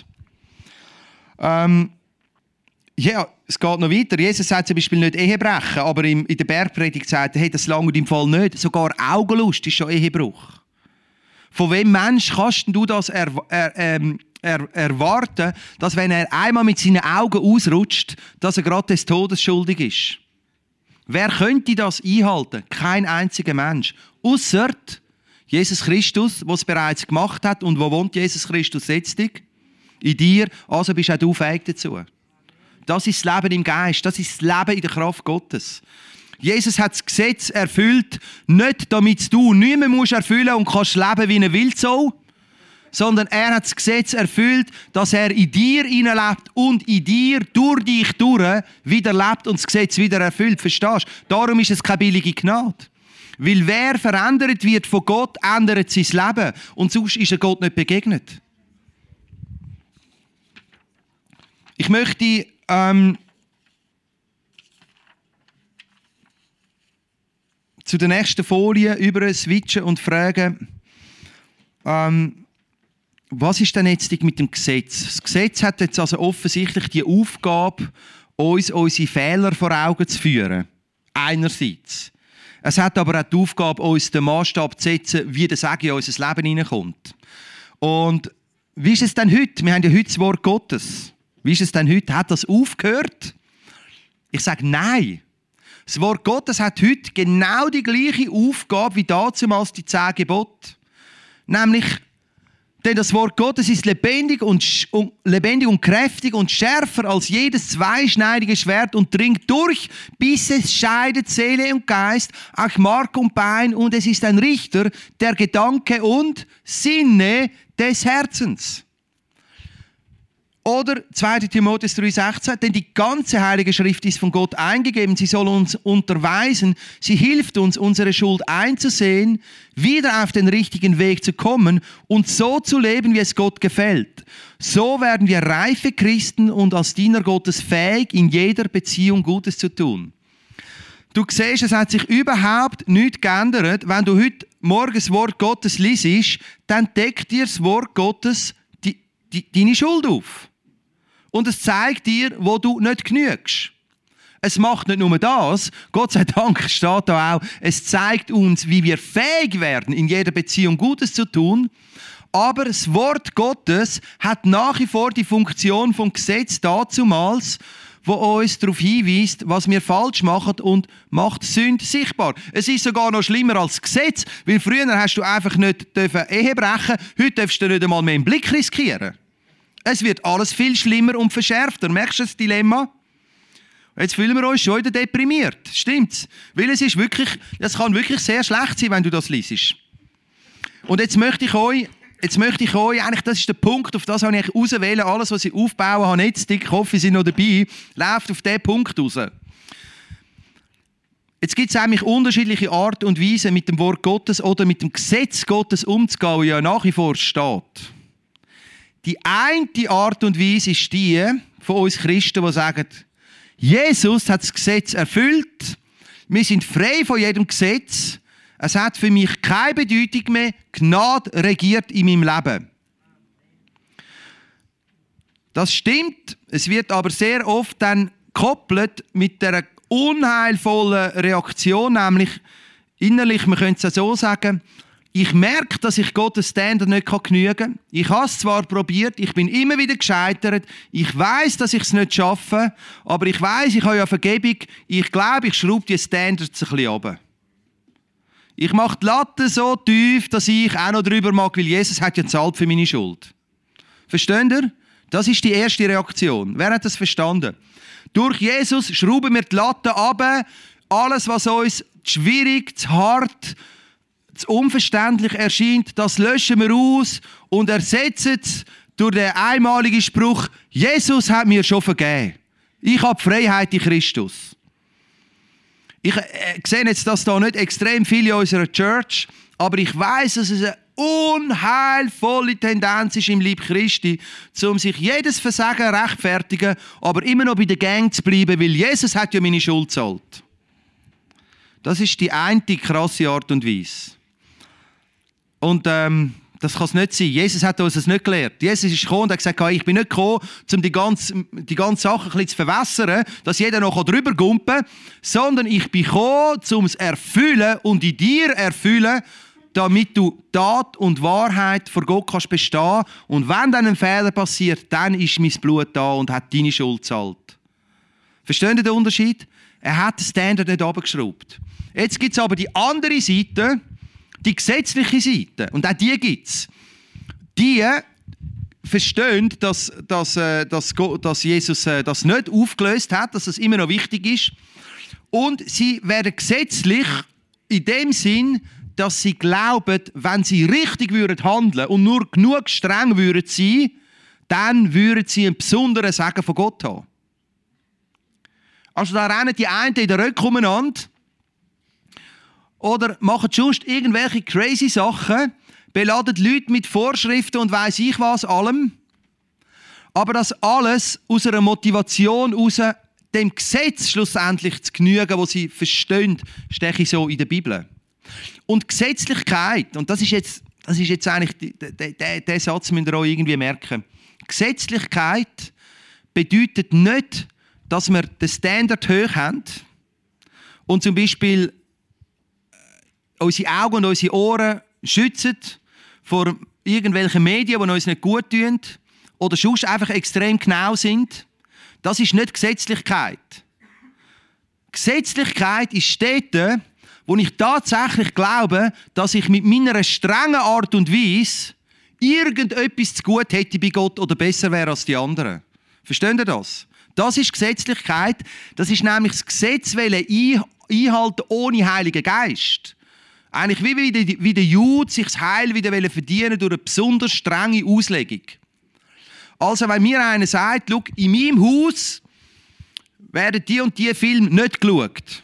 Es geht noch weiter. Jesus sagt zum Beispiel nicht Ehe brechen, aber in der Bergpredigt sagt er, hey, das langt im Fall nicht. Sogar Augenlust ist schon Ehebruch. Von wem Mensch kannst du das erwarten, dass wenn er einmal mit seinen Augen ausrutscht, dass er gerade des Todes schuldig ist? Wer könnte das einhalten? Kein einziger Mensch. Ausser Jesus Christus, der es bereits gemacht hat. Und wo wohnt Jesus Christus jetzt? In dir. Also bist auch du fähig dazu. Das ist das Leben im Geist. Das ist das Leben in der Kraft Gottes. Jesus hat das Gesetz erfüllt, nicht damit du nicht mehr erfüllen musst und kannst leben wie eine Wildsau, sondern er hat das Gesetz erfüllt, dass er in dir hineinlebt und in dir, durch dich durch, wieder lebt und das Gesetz wieder erfüllt. Verstehst du? Darum ist es keine billige Gnade. Weil wer verändert wird von Gott, ändert sein Leben. Und sonst ist er Gott nicht begegnet. Ich möchte Zu der nächsten Folie über switchen und fragen, was ist denn jetzt mit dem Gesetz? Das Gesetz hat jetzt also offensichtlich die Aufgabe, uns unsere Fehler vor Augen zu führen. Einerseits. Es hat aber auch die Aufgabe, uns den Maßstab zu setzen, wie der Segen in unser Leben hineinkommt. Und wie ist es denn heute? Wir haben ja heute das Wort Gottes. Wie ist es denn heute? Hat das aufgehört? Ich sage nein. Das Wort Gottes hat heute genau die gleiche Aufgabe wie damals die 10 Gebote. Nämlich, denn das Wort Gottes ist lebendig und kräftig und schärfer als jedes zweischneidige Schwert und dringt durch, bis es scheidet Seele und Geist, auch Mark und Bein, und es ist ein Richter der Gedanken und Sinne des Herzens. Oder 2. Timotheus 3,16, denn die ganze Heilige Schrift ist von Gott eingegeben, sie soll uns unterweisen, sie hilft uns, unsere Schuld einzusehen, wieder auf den richtigen Weg zu kommen und so zu leben, wie es Gott gefällt. So werden wir reife Christen und als Diener Gottes fähig, in jeder Beziehung Gutes zu tun. Du siehst, es hat sich überhaupt nichts geändert. Wenn du heute Morgen das Wort Gottes liest, dann deckt dir das Wort Gottes deine Schuld auf. Und es zeigt dir, wo du nicht genügst. Es macht nicht nur das, Gott sei Dank steht da auch, es zeigt uns, wie wir fähig werden, in jeder Beziehung Gutes zu tun. Aber das Wort Gottes hat nach wie vor die Funktion vom Gesetz dazumals, wo uns darauf hinweist, was wir falsch machen und macht Sünde sichtbar. Es ist sogar noch schlimmer als Gesetz, weil früher hast du einfach nicht Ehe brechen, heute darfst du nicht einmal mehr einen Blick riskieren. Es wird alles viel schlimmer und verschärfter. Merkst du das Dilemma? Jetzt fühlen wir uns schon wieder deprimiert. Stimmt's? Weil es kann wirklich sehr schlecht sein, wenn du das liest. Und jetzt möchte ich euch, eigentlich, das ist der Punkt, auf das habe ich auswählen. Alles, was ich aufbauen habe, jetzt, ich hoffe, Sie sind noch dabei, läuft auf diesen Punkt raus. Jetzt gibt es nämlich unterschiedliche Arten und Weisen, mit dem Wort Gottes oder mit dem Gesetz Gottes umzugehen, wie ja nach wie vor steht. Die eine Art und Weise ist die von uns Christen, die sagen, Jesus hat das Gesetz erfüllt, wir sind frei von jedem Gesetz, es hat für mich keine Bedeutung mehr, Gnade regiert in meinem Leben. Das stimmt, es wird aber sehr oft dann gekoppelt mit der unheilvollen Reaktion, nämlich innerlich, man könnte es so sagen, ich merke, dass ich Gottes Standard nicht genügen kann. Ich habe es zwar probiert, ich bin immer wieder gescheitert. Ich weiss, dass ich es nicht schaffe, aber ich weiss, ich habe ja Vergebung. Ich glaube, ich schraube die Standards ein bisschen runter. Ich mache die Latte so tief, dass ich auch noch drüber mag, weil Jesus hat ja gezahlt für meine Schuld. Versteht ihr? Das ist die erste Reaktion. Wer hat das verstanden? Durch Jesus schrauben wir die Latte runter. Alles, was uns zu schwierig, zu hart, zu unverständlich erscheint, das löschen wir aus und ersetzen es durch den einmaligen Spruch, Jesus hat mir schon vergeben. Ich habe Freiheit in Christus. Ich sehe jetzt, dass da nicht extrem viele in unserer Church, aber ich weiss, dass es eine unheilvolle Tendenz ist im Leib Christi, um sich jedes Versagen rechtfertigen, aber immer noch bei der Gang zu bleiben, weil Jesus hat ja meine Schuld gezahlt. Das ist die eine krasse Art und Weise. Und das kann es nicht sein. Jesus hat uns das nicht gelehrt. Jesus ist gekommen und hat gesagt, ich bin nicht gekommen, um die ganze Sache ein bisschen zu verwässern, dass jeder noch drüber gumpen kann, sondern ich bin gekommen, um es erfüllen und in dir erfüllen, damit du Tat und Wahrheit vor Gott kannst bestehen. Und wenn dann ein Fehler passiert, dann ist mein Blut da und hat deine Schuld gezahlt. Versteht ihr den Unterschied? Er hat den Standard nicht runtergeschraubt. Jetzt gibt es aber die andere Seite, die gesetzliche Seite, und auch die gibt es. Die verstehen, dass Jesus das nicht aufgelöst hat, dass es immer noch wichtig ist. Und sie werden gesetzlich in dem Sinn, dass sie glauben, wenn sie richtig handeln würden und nur genug streng würden sein, dann würden sie einen besonderen Segen von Gott haben. Also da rennen die einen in der Röcke umeinander oder machen sonst irgendwelche crazy Sachen, beladen Leute mit Vorschriften und weiss ich was allem. Aber das alles aus einer Motivation heraus, dem Gesetz schlussendlich zu genügen, das sie verstehen, steche ich so in der Bibel. Und Gesetzlichkeit, und das ist jetzt eigentlich, der Satz müsst ihr euch irgendwie merken. Gesetzlichkeit bedeutet nicht, dass wir den Standard hoch haben und zum Beispiel unsere Augen und unsere Ohren schützen vor irgendwelchen Medien, die uns nicht gut tun oder sonst einfach extrem genau sind. Das ist nicht Gesetzlichkeit. Gesetzlichkeit ist dort, wo ich tatsächlich glaube, dass ich mit meiner strengen Art und Weise irgendetwas zu gut hätte bei Gott oder besser wäre als die anderen. Versteht ihr das? Das ist Gesetzlichkeit. Das ist nämlich das Gesetz einhalten ohne Heiligen Geist. Eigentlich wie der Jude sich das Heil wieder verdienen durch eine besonders strenge Auslegung. Also wenn mir einer sagt, schau, in meinem Haus werden die und die Filme nicht geschaut,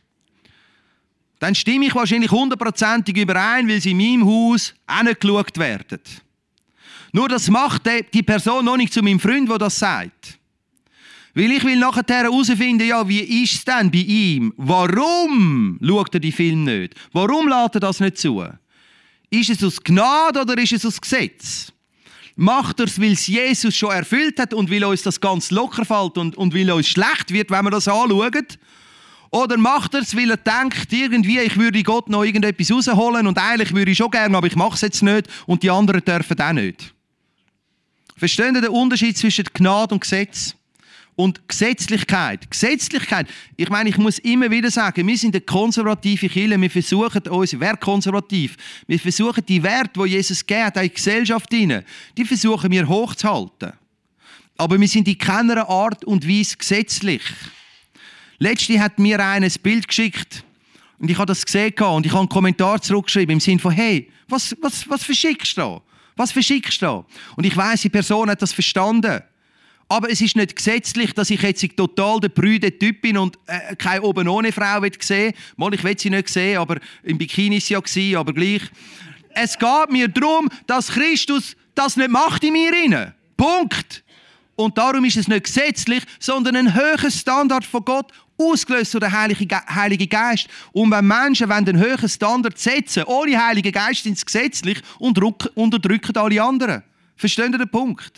dann stimme ich wahrscheinlich 100% überein, weil sie in meinem Haus auch nicht geschaut werden. Nur das macht die Person noch nicht zu meinem Freund, der das sagt. Weil ich will nachher herausfinden, ja, wie ist es denn bei ihm? Warum schaut er die Filme nicht? Warum lässt er das nicht zu? Ist es aus Gnade oder ist es aus Gesetz? Macht er es, weil es Jesus schon erfüllt hat und weil uns das ganz locker fällt und weil uns schlecht wird, wenn wir das anschauen? Oder macht er es, weil er denkt, irgendwie, ich würde Gott noch irgendetwas rausholen und eigentlich würde ich schon gerne, aber ich mache es jetzt nicht und die anderen dürfen auch nicht? Verstehen Sie den Unterschied zwischen Gnade und Gesetz? Und Gesetzlichkeit. Gesetzlichkeit, ich meine, ich muss immer wieder sagen, wir sind eine konservative Kirche, wir versuchen uns, wer konservativ, wir versuchen die Werte, die Jesus gegeben hat, in die Gesellschaft hinein, die versuchen wir hochzuhalten. Aber wir sind in keiner Art und Weise gesetzlich. Letztens hat mir einer ein Bild geschickt und ich habe das gesehen und ich habe einen Kommentar zurückgeschrieben im Sinne von, hey, was verschickst du da? Was verschickst du da? Und ich weiss, die Person hat das verstanden. Aber es ist nicht gesetzlich, dass ich jetzt total der prüde Typ bin und keine oben ohne Frau sehen will. Mal, ich will sie nicht sehen, aber im Bikini war sie ja, aber gleich. Es geht mir darum, dass Christus das nicht macht in mir rein. Punkt. Und darum ist es nicht gesetzlich, sondern ein höherer Standard von Gott, ausgelöst durch den Heiligen Geist. Und wenn Menschen einen höheren Standard setzen, ohne Heiligen Geist, sind sie gesetzlich und unterdrücken alle anderen. Verstehen Sie den Punkt?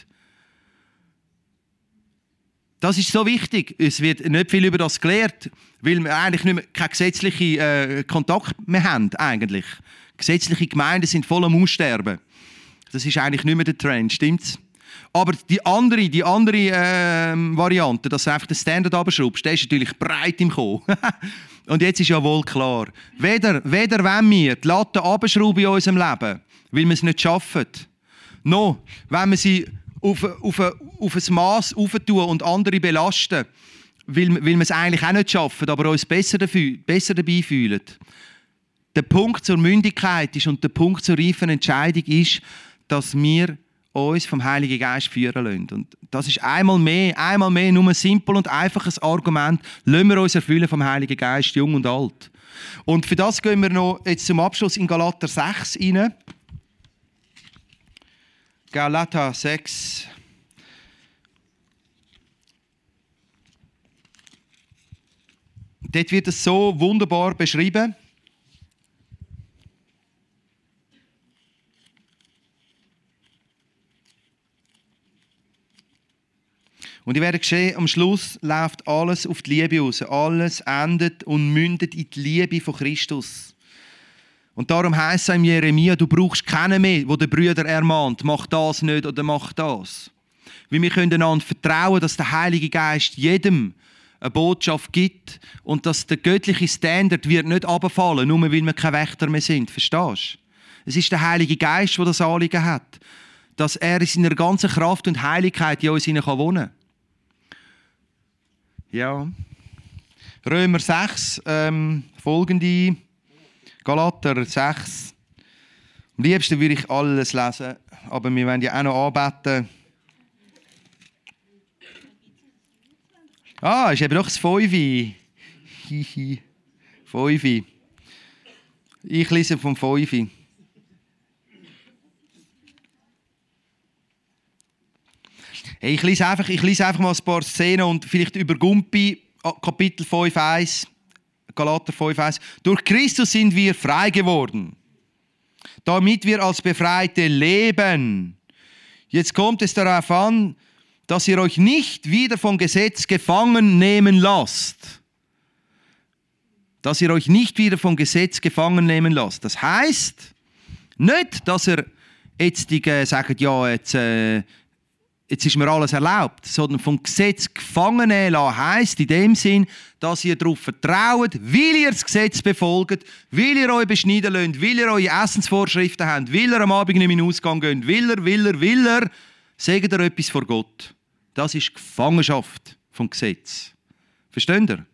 Das ist so wichtig. Es wird nicht viel über das gelehrt, weil wir eigentlich nicht mehr, keinen gesetzlichen Kontakt mehr haben. Eigentlich. Gesetzliche Gemeinden sind voll am Aussterben. Das ist eigentlich nicht mehr der Trend, stimmt's? Aber die andere Variante, dass du einfach den Standard runterschraubst, der ist natürlich breit im Kommen. Und jetzt ist ja wohl klar, weder wenn wir die Latte runterschrauben in unserem Leben, weil wir es nicht schaffen, noch wenn wir sie auf ein Mass aufentun und andere belasten, weil wir es eigentlich auch nicht schaffen, aber uns besser dabei fühlen. Der Punkt zur Mündigkeit ist und der Punkt zur reifen Entscheidung ist, dass wir uns vom Heiligen Geist führen lassen. Und das ist einmal mehr nur ein simpel und einfaches Argument. Lassen wir uns erfüllen vom Heiligen Geist, jung und alt. Und für das gehen wir noch jetzt zum Abschluss in Galater 6 rein. Galater 6. Dort wird es so wunderbar beschrieben. Und ich werde sehen, am Schluss läuft alles auf die Liebe raus. Alles endet und mündet in die Liebe von Christus. Und darum heisst es in Jeremia, du brauchst keinen mehr, der den Brüder ermahnt, mach das nicht oder mach das. Weil wir können einander vertrauen, dass der Heilige Geist jedem eine Botschaft gibt und dass der göttliche Standard wird nicht runterfallen, nur weil wir keine Wächter mehr sind. Verstehst du? Es ist der Heilige Geist, der das Anliegen hat. Dass er in seiner ganzen Kraft und Heiligkeit in uns wohnen kann. Ja. Römer 6, folgende. Galater 6. Am liebsten würde ich alles lesen, aber wir wollen ja auch noch anbeten. Ist eben doch das 5. Hihi. 5. Ich lese vom 5. Hey, ich lese einfach mal ein paar Szenen und vielleicht über Gumpi, Kapitel 5,1, Galater 5,1. Durch Christus sind wir frei geworden, damit wir als Befreite leben. Jetzt kommt es darauf an, dass ihr euch nicht wieder vom Gesetz gefangen nehmen lasst. Dass ihr euch nicht wieder vom Gesetz gefangen nehmen lasst. Das heisst nicht, dass ihr jetzt sagt, ja, jetzt ist mir alles erlaubt, sondern vom Gesetz gefangen nehmen lassen heisst in dem Sinn, dass ihr darauf vertraut, weil ihr das Gesetz befolgt, weil ihr euch beschneiden lasst, weil ihr eure Essensvorschriften habt, weil ihr am Abend nicht in den Ausgang geht, will er, sagt ihr etwas vor Gott. Das ist Gefangenschaft vom Gesetz. Versteht ihr?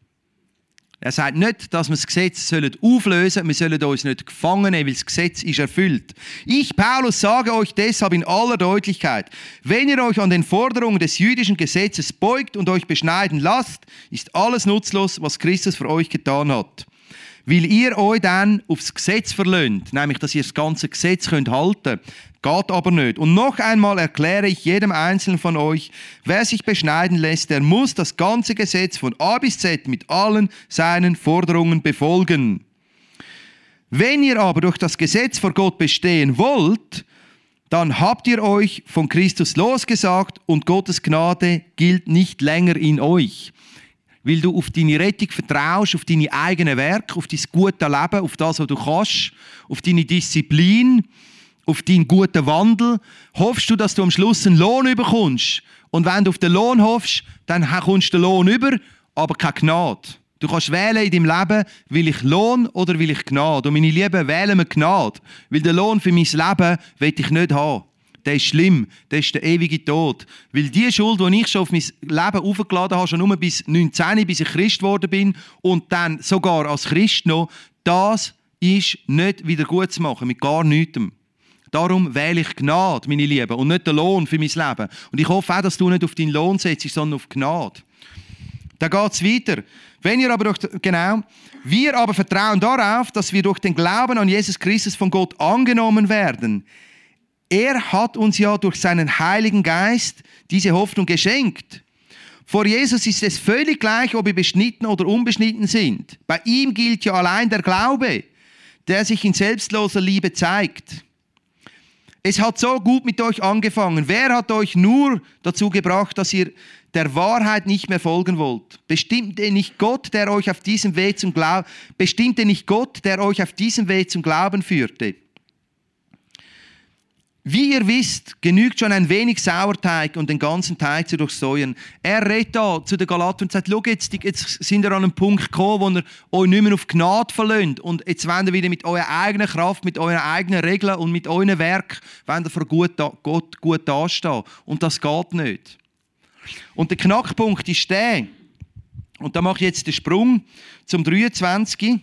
Er sagt nicht, dass wir das Gesetz auflösen sollen, wir sollen uns nicht gefangen nehmen, weil das Gesetz ist erfüllt. Ich, Paulus, sage euch deshalb in aller Deutlichkeit, wenn ihr euch an den Forderungen des jüdischen Gesetzes beugt und euch beschneiden lasst, ist alles nutzlos, was Christus für euch getan hat. Weil ihr euch dann aufs Gesetz verlöhnt, nämlich, dass ihr das ganze Gesetz halten könnt. Geht aber nicht. Und noch einmal erkläre ich jedem Einzelnen von euch, wer sich beschneiden lässt, der muss das ganze Gesetz von A bis Z mit allen seinen Forderungen befolgen. Wenn ihr aber durch das Gesetz vor Gott bestehen wollt, dann habt ihr euch von Christus losgesagt und Gottes Gnade gilt nicht länger in euch. Weil du auf deine Rettung vertraust, auf deine eigenen Werke, auf dein gute Leben, auf das, was du kannst, auf deine Disziplin, auf deinen guten Wandel, hoffst du, dass du am Schluss einen Lohn bekommst. Und wenn du auf den Lohn hoffst, dann kommst du den Lohn über, aber keine Gnade. Du kannst wählen in deinem Leben, will ich Lohn oder will ich Gnade. Und meine Lieben, wählen wir Gnade. Weil den Lohn für mein Leben will ich nicht haben. Der ist schlimm, der ist der ewige Tod. Weil die Schuld, die ich schon auf mein Leben aufgeladen habe, schon nur bis 19, bis ich Christ geworden bin und dann sogar als Christ noch, das ist nicht wieder gut zu machen, mit gar nichts. Darum wähle ich Gnade, meine Lieben, und nicht den Lohn für mein Leben. Und ich hoffe auch, dass du nicht auf deinen Lohn setzt, sondern auf Gnade. Da geht es weiter. Wir aber vertrauen darauf, dass wir durch den Glauben an Jesus Christus von Gott angenommen werden. Er hat uns ja durch seinen Heiligen Geist diese Hoffnung geschenkt. Vor Jesus ist es völlig gleich, ob wir beschnitten oder unbeschnitten sind. Bei ihm gilt ja allein der Glaube, der sich in selbstloser Liebe zeigt. Es hat so gut mit euch angefangen. Wer hat euch nur dazu gebracht, dass ihr der Wahrheit nicht mehr folgen wollt? Bestimmte nicht Gott, der euch auf diesem Weg zum Glauben führte? Wie ihr wisst, genügt schon ein wenig Sauerteig, um den ganzen Teig zu durchsäuern. Er redet da zu den Galatern und sagt, schau, jetzt sind ihr an einem Punkt gekommen, wo ihr euch nicht mehr auf Gnade verlöhnt. Und jetzt wollt ihr wieder mit eurer eigenen Kraft, mit euren eigenen Regeln und mit euren Werk vor Gott gut dastehen. Und das geht nicht. Und der Knackpunkt ist der, und da mache ich jetzt den Sprung zum 23,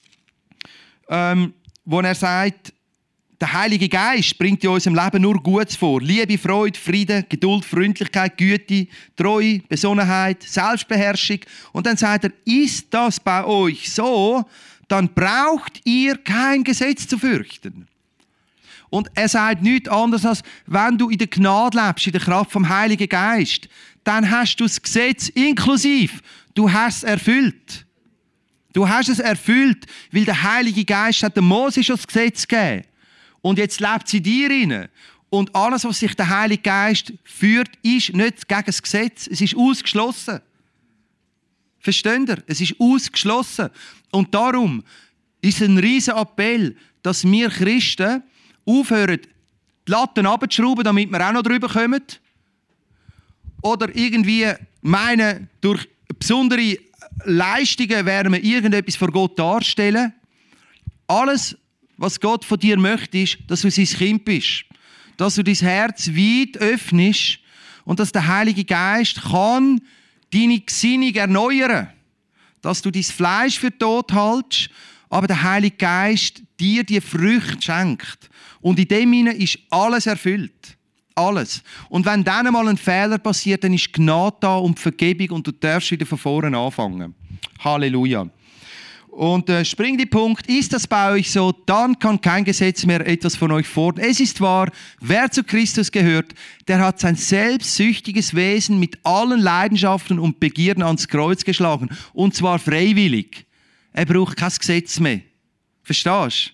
wo er sagt, der Heilige Geist bringt in unserem Leben nur Gutes vor. Liebe, Freude, Frieden, Geduld, Freundlichkeit, Güte, Treue, Besonnenheit, Selbstbeherrschung. Und dann sagt er, ist das bei euch so, dann braucht ihr kein Gesetz zu fürchten. Und er sagt nichts anderes, als wenn du in der Gnade lebst, in der Kraft vom Heiligen Geist, dann hast du das Gesetz inklusiv. Du hast es erfüllt. Du hast es erfüllt, weil der Heilige Geist hat dem Mose schon das Gesetz gegeben. Und jetzt lebt sie in dir rein. Und alles, was sich der Heilige Geist führt, ist nicht gegen das Gesetz. Es ist ausgeschlossen. Versteht ihr? Es ist ausgeschlossen. Und darum ist es ein riesen Appell, dass wir Christen aufhören, die Latten abzuschrauben, damit wir auch noch drüber kommen. Oder irgendwie meinen, durch besondere Leistungen werden wir irgendetwas vor Gott darstellen. Alles, was Gott von dir möchte, ist, dass du sein Kind bist. Dass du dein Herz weit öffnest und dass der Heilige Geist kann deine Gesinnung erneuern. Dass du dein Fleisch für tot hältst, aber der Heilige Geist dir die Früchte schenkt. Und in dem hinein ist alles erfüllt. Alles. Und wenn dann einmal ein Fehler passiert, dann ist Gnade da und Vergebung und du darfst wieder von vorne anfangen. Halleluja. Und der springende Punkt, ist das bei euch so, dann kann kein Gesetz mehr etwas von euch fordern. Es ist wahr, wer zu Christus gehört, der hat sein selbstsüchtiges Wesen mit allen Leidenschaften und Begierden ans Kreuz geschlagen. Und zwar freiwillig. Er braucht kein Gesetz mehr. Verstehst du?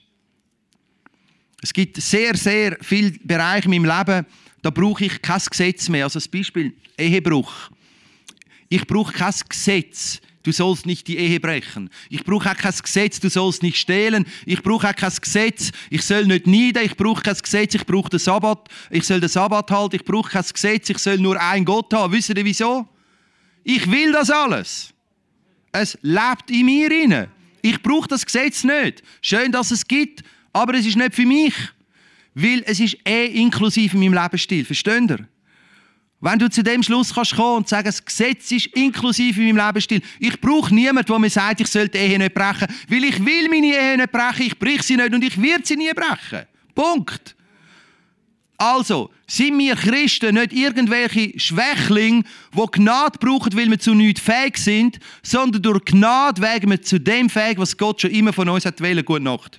Es gibt sehr, sehr viele Bereiche in meinem Leben, da brauche ich kein Gesetz mehr. Also als Beispiel Ehebruch. Ich brauche kein Gesetz. Du sollst nicht die Ehe brechen. Ich brauche auch kein Gesetz, du sollst nicht stehlen. Ich brauche auch kein Gesetz, ich soll nicht neiden. Ich brauche kein Gesetz, ich brauche den Sabbat. Ich soll den Sabbat halten. Ich brauche kein Gesetz, ich soll nur einen Gott haben. Wisst ihr wieso? Ich will das alles. Es lebt in mir rein. Ich brauche das Gesetz nicht. Schön, dass es gibt, aber es ist nicht für mich. Weil es ist inklusive in meinem Lebensstil. Versteht ihr? Wenn du zu dem Schluss kannst kommen und sagen, das Gesetz ist inklusive in meinem Lebensstil. Ich brauche niemanden, der mir sagt, ich soll die Ehe nicht brechen. Weil ich will meine Ehe nicht brechen, ich breche sie nicht und ich werde sie nie brechen. Punkt. Also, sind wir Christen nicht irgendwelche Schwächlinge, die Gnade brauchen, weil wir zu nichts fähig sind, sondern durch Gnade wägen wir zu dem fähig, was Gott schon immer von uns hat wollen. Gute Nacht.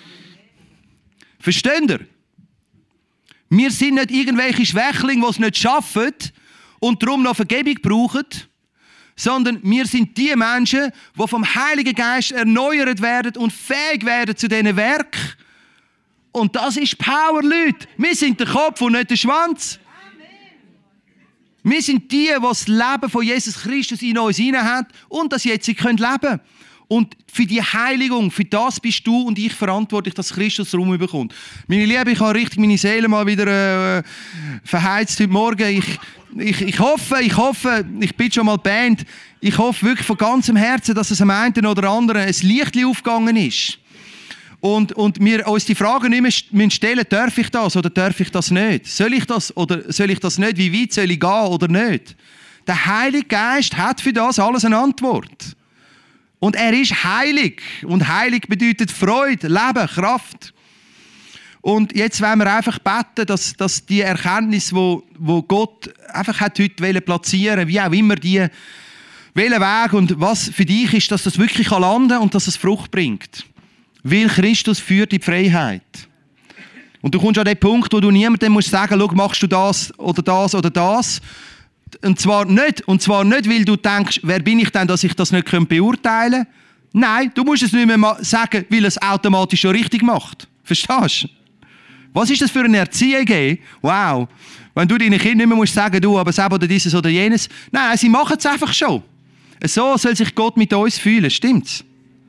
Versteht ihr? Wir sind nicht irgendwelche Schwächlinge, die es nicht schaffen und darum noch Vergebung brauchen, sondern wir sind die Menschen, die vom Heiligen Geist erneuert werden und fähig werden zu diesen Werken. Und das ist Power, Leute. Wir sind der Kopf und nicht der Schwanz. Wir sind die, die das Leben von Jesus Christus in uns hinein hat und das jetzt leben können. Und für die Heiligung, für das bist du und ich verantwortlich, dass Christus Raum bekommt. Meine Liebe, ich habe richtig meine Seele mal wieder verheizt heute Morgen. Ich hoffe, ich bin schon mal Band, ich hoffe wirklich von ganzem Herzen, dass es am einen oder anderen ein Lichtchen aufgegangen ist. Und wir uns die Frage nicht mehr stellen, darf ich das oder darf ich das nicht? Soll ich das oder soll ich das nicht? Wie weit soll ich gehen oder nicht? Der Heilige Geist hat für das alles eine Antwort. Und er ist heilig. Und heilig bedeutet Freude, Leben, Kraft. Und jetzt wollen wir einfach beten, dass die Erkenntnis, wo Gott einfach hat heute platzieren, wie auch immer die, welchen Weg und was für dich ist, dass das wirklich landen kann und dass es Frucht bringt. Weil Christus führt die Freiheit. Und du kommst an den Punkt, wo du niemandem musst sagen, schau, machst du das oder das oder das. Und zwar nicht, weil du denkst, wer bin ich denn, dass ich das nicht beurteilen kann. Nein, du musst es nicht mehr sagen, weil es automatisch schon richtig macht. Verstehst du? Was ist das für eine Erziehung? Wow. Wenn du deinen Kindern nicht mehr musst sagen, du, aber das oder dieses oder jenes. Nein, sie machen es einfach schon. So soll sich Gott mit uns fühlen, stimmt's?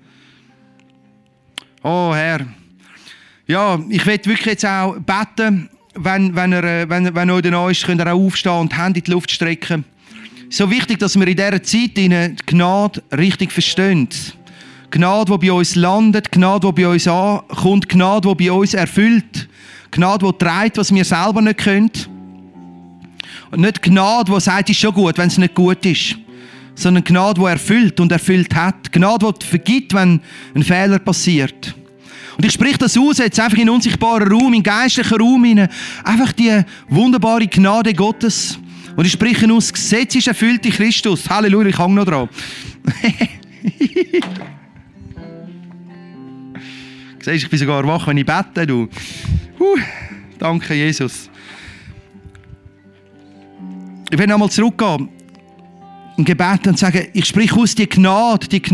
Oh Herr. Ja, ich will wirklich jetzt auch beten, wenn euch da ist, könnt ihr auch aufstehen und die Hände in die Luft strecken. So wichtig, dass wir in dieser Zeit die Gnade richtig verstehen. Gnade, die bei uns landet, Gnade, die bei uns ankommt, Gnade, die bei uns erfüllt, Gnade, die trägt, was wir selber nicht können. Und nicht Gnade, die sagt, es ist schon gut, wenn es nicht gut ist, sondern Gnade, die erfüllt und erfüllt hat. Gnade, die vergibt, wenn ein Fehler passiert. Und ich spreche das aus, jetzt einfach in unsichtbaren Raum, in geistlichen Raum hinein. Einfach die wunderbare Gnade Gottes. Und ich spreche aus, das Gesetz ist erfüllt in Christus. Halleluja, ich hänge noch dran. Siehst, ich bin sogar wach, wenn ich bete, du. Danke, Jesus. Ich will nochmal zurückgehen im Gebet und sagen, ich spreche aus die Gnade, die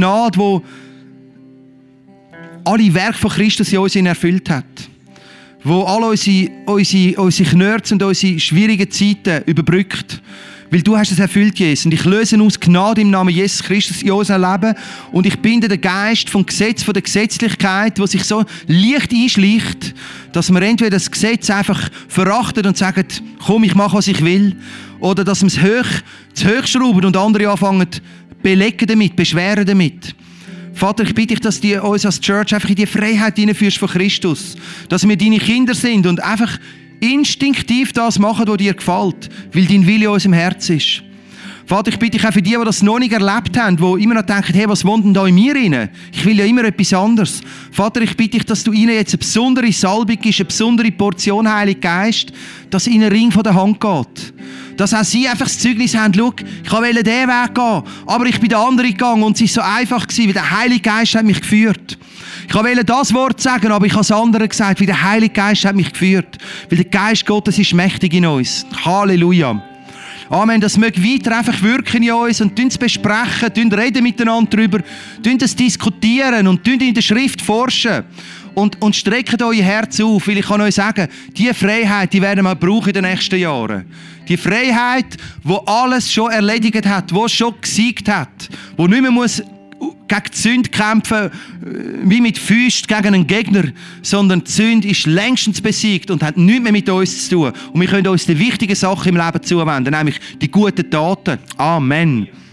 alle Werke von Christus in uns erfüllt hat. Wo all unsere Knörze und unsere schwierigen Zeiten überbrückt. Weil du hast es erfüllt, Jesus. Und ich löse aus Gnade im Namen Jesus Christus in unser Leben. Und ich binde den Geist vom Gesetz, von der Gesetzlichkeit, wo sich so leicht einschleicht, dass wir entweder das Gesetz einfach verachten und sagen, komm, ich mache, was ich will. Oder dass wir es zu hoch schrauben und andere anfangen, belegen damit, beschweren damit. Vater, ich bitte dich, dass du uns als Church einfach in die Freiheit hineinführst von Christus. Dass wir deine Kinder sind und einfach instinktiv das machen, was dir gefällt, weil dein Wille in unserem Herz ist. Vater, ich bitte dich auch für die das noch nicht erlebt haben, die immer noch denken, hey, was wohnt denn da in mir rein? Ich will ja immer etwas anderes. Vater, ich bitte dich, dass du ihnen jetzt eine besondere Salbung gibst, eine besondere Portion Heiliger Geist, dass ihnen ein Ring von der Hand geht. Dass auch sie einfach das Zeugnis haben, schau, ich wollte diesen Weg gehen, aber ich bin den anderen gegangen und es war so einfach gewesen, weil der Heilige Geist hat mich geführt. Ich wollte das Wort sagen, aber ich habe das andere gesagt, weil der Heilige Geist hat mich geführt. Weil der Geist Gottes ist mächtig in uns. Halleluja. Amen. Das möge weiter einfach wirken in uns und es besprechen, reden miteinander darüber, es diskutieren und in der Schrift forschen. Und streckt euer Herz auf, weil ich kann euch sagen, diese Freiheit, die werden wir brauchen in den nächsten Jahren. Die Freiheit, die alles schon erledigt hat, die schon gesiegt hat, die nicht mehr muss gegen die Sünde kämpfen, wie mit Füßen gegen einen Gegner, sondern die Sünde ist längstens besiegt und hat nichts mehr mit uns zu tun. Und wir können uns die wichtigen Sachen im Leben zuwenden, nämlich die guten Taten. Amen.